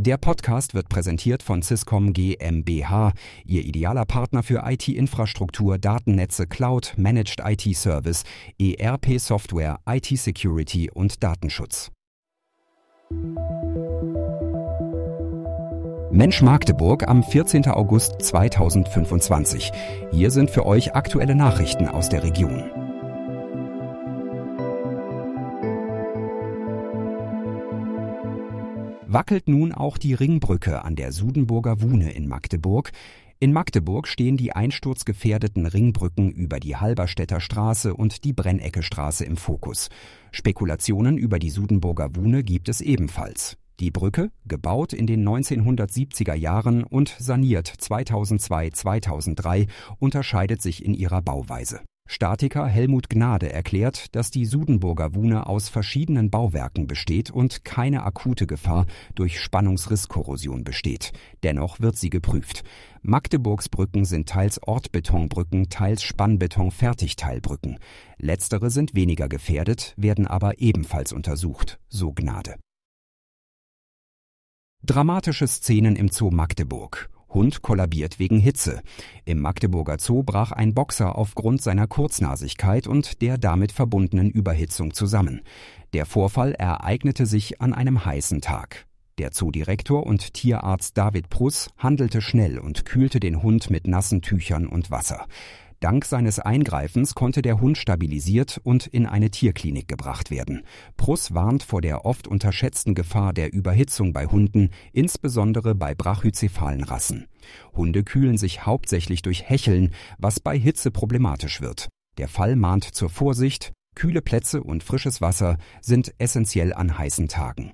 Der Podcast wird präsentiert von Swisscom GmbH, Ihr idealer Partner für IT-Infrastruktur, Datennetze, Cloud, Managed IT-Service, ERP-Software, IT-Security und Datenschutz. Mensch Magdeburg am 14. August 2025. Hier sind für euch aktuelle Nachrichten aus der Region. Wackelt nun auch die Ringbrücke an der Sudenburger Wuhne in Magdeburg? In Magdeburg stehen die einsturzgefährdeten Ringbrücken über die Halberstädter Straße und die Brennecke Straße im Fokus. Spekulationen über die Sudenburger Wuhne gibt es ebenfalls. Die Brücke, gebaut in den 1970er Jahren und saniert 2002/2003, unterscheidet sich in ihrer Bauweise. Statiker Helmut Gnade erklärt, dass die Sudenburger Wuhne aus verschiedenen Bauwerken besteht und keine akute Gefahr durch Spannungsrisskorrosion besteht. Dennoch wird sie geprüft. Magdeburgs Brücken sind teils Ortbetonbrücken, teils Spannbeton-Fertigteilbrücken. Letztere sind weniger gefährdet, werden aber ebenfalls untersucht, so Gnade. Dramatische Szenen im Zoo Magdeburg. Hund kollabiert wegen Hitze. Im Magdeburger Zoo brach ein Boxer aufgrund seiner Kurznasigkeit und der damit verbundenen Überhitzung zusammen. Der Vorfall ereignete sich an einem heißen Tag. Der Zoodirektor und Tierarzt David Pruss handelte schnell und kühlte den Hund mit nassen Tüchern und Wasser. Dank seines Eingreifens konnte der Hund stabilisiert und in eine Tierklinik gebracht werden. Pruss warnt vor der oft unterschätzten Gefahr der Überhitzung bei Hunden, insbesondere bei brachycephalen Rassen. Hunde kühlen sich hauptsächlich durch Hecheln, was bei Hitze problematisch wird. Der Fall mahnt zur Vorsicht. Kühle Plätze und frisches Wasser sind essentiell an heißen Tagen.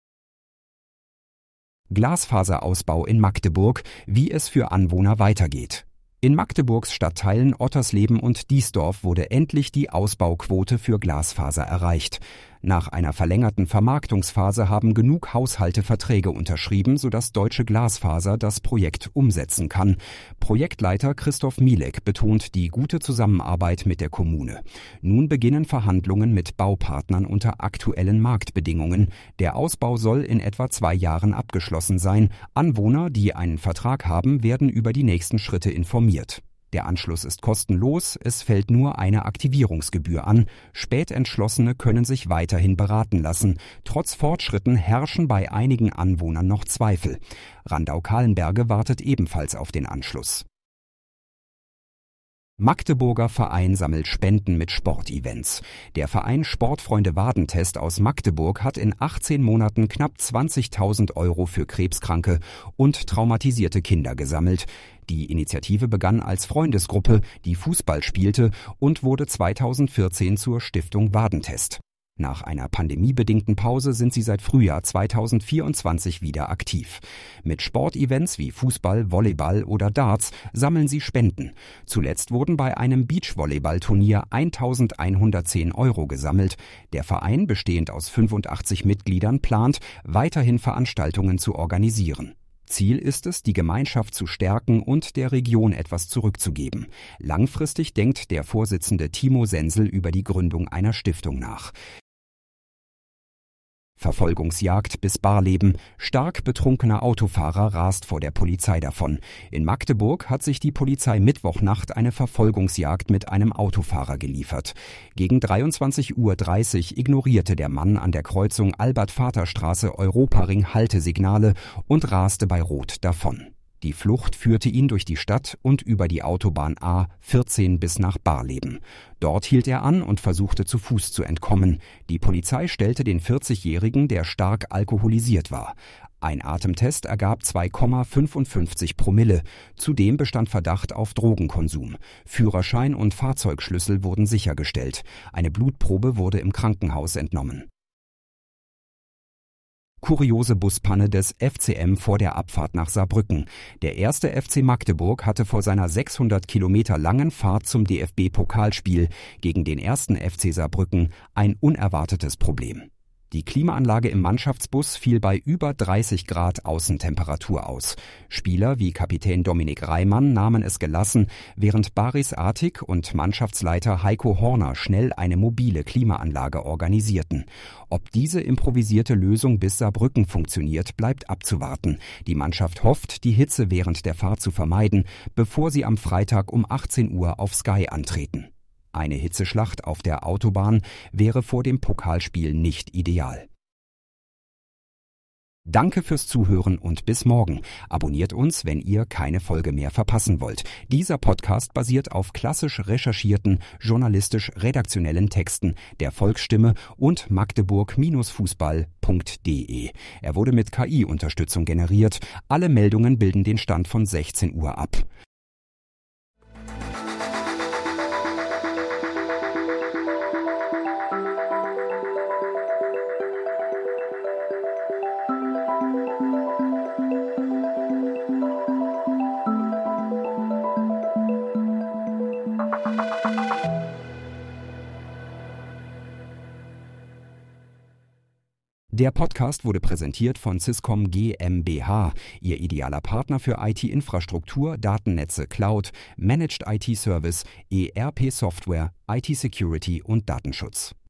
Glasfaserausbau in Magdeburg, wie es für Anwohner weitergeht. In Magdeburgs Stadtteilen Ottersleben und Diesdorf wurde endlich die Ausbauquote für Glasfaser erreicht. Nach einer verlängerten Vermarktungsphase haben genug Haushalte Verträge unterschrieben, sodass Deutsche Glasfaser das Projekt umsetzen kann. Projektleiter Christoph Mielek betont die gute Zusammenarbeit mit der Kommune. Nun beginnen Verhandlungen mit Baupartnern unter aktuellen Marktbedingungen. Der Ausbau soll in etwa 2 Jahren abgeschlossen sein. Anwohner, die einen Vertrag haben, werden über die nächsten Schritte informiert. Der Anschluss ist kostenlos, es fällt nur eine Aktivierungsgebühr an. Spätentschlossene können sich weiterhin beraten lassen. Trotz Fortschritten herrschen bei einigen Anwohnern noch Zweifel. Randau-Kahlenberge wartet ebenfalls auf den Anschluss. Magdeburger Verein sammelt Spenden mit Sportevents. Der Verein Sportfreunde Wadentest aus Magdeburg hat in 18 Monaten knapp 20.000 € für krebskranke und traumatisierte Kinder gesammelt. Die Initiative begann als Freundesgruppe, die Fußball spielte und wurde 2014 zur Stiftung Wadentest. Nach einer pandemiebedingten Pause sind sie seit Frühjahr 2024 wieder aktiv. Mit Sportevents wie Fußball, Volleyball oder Darts sammeln sie Spenden. Zuletzt wurden bei einem Beachvolleyballturnier 1.110 € gesammelt. Der Verein, bestehend aus 85 Mitgliedern, plant, weiterhin Veranstaltungen zu organisieren. Ziel ist es, die Gemeinschaft zu stärken und der Region etwas zurückzugeben. Langfristig denkt der Vorsitzende Timo Sensel über die Gründung einer Stiftung nach. Verfolgungsjagd bis Barleben. Stark betrunkener Autofahrer rast vor der Polizei davon. In Magdeburg hat sich die Polizei Mittwochnacht eine Verfolgungsjagd mit einem Autofahrer geliefert. Gegen 23:30 Uhr ignorierte der Mann an der Kreuzung Albert-Vater-Straße Europaring Haltesignale und raste bei Rot davon. Die Flucht führte ihn durch die Stadt und über die Autobahn A14 bis nach Barleben. Dort hielt er an und versuchte zu Fuß zu entkommen. Die Polizei stellte den 40-Jährigen, der stark alkoholisiert war. Ein Atemtest ergab 2,55 Promille. Zudem bestand Verdacht auf Drogenkonsum. Führerschein und Fahrzeugschlüssel wurden sichergestellt. Eine Blutprobe wurde im Krankenhaus entnommen. Kuriose Buspanne des FCM vor der Abfahrt nach Saarbrücken. Der erste FC Magdeburg hatte vor seiner 600 Kilometer langen Fahrt zum DFB-Pokalspiel gegen den ersten FC Saarbrücken ein unerwartetes Problem. Die Klimaanlage im Mannschaftsbus fiel bei über 30 Grad Außentemperatur aus. Spieler wie Kapitän Dominik Reimann nahmen es gelassen, während Baris Artig und Mannschaftsleiter Heiko Horner schnell eine mobile Klimaanlage organisierten. Ob diese improvisierte Lösung bis Saarbrücken funktioniert, bleibt abzuwarten. Die Mannschaft hofft, die Hitze während der Fahrt zu vermeiden, bevor sie am Freitag um 18 Uhr auf Sky antreten. Eine Hitzeschlacht auf der Autobahn wäre vor dem Pokalspiel nicht ideal. Danke fürs Zuhören und bis morgen. Abonniert uns, wenn ihr keine Folge mehr verpassen wollt. Dieser Podcast basiert auf klassisch recherchierten, journalistisch-redaktionellen Texten der Volksstimme und magdeburg-fußball.de. Er wurde mit KI-Unterstützung generiert. Alle Meldungen bilden den Stand von 16 Uhr ab. Der Podcast wurde präsentiert von Swisscom GmbH, Ihr idealer Partner für IT-Infrastruktur, Datennetze, Cloud, Managed IT-Service, ERP-Software, IT-Security und Datenschutz.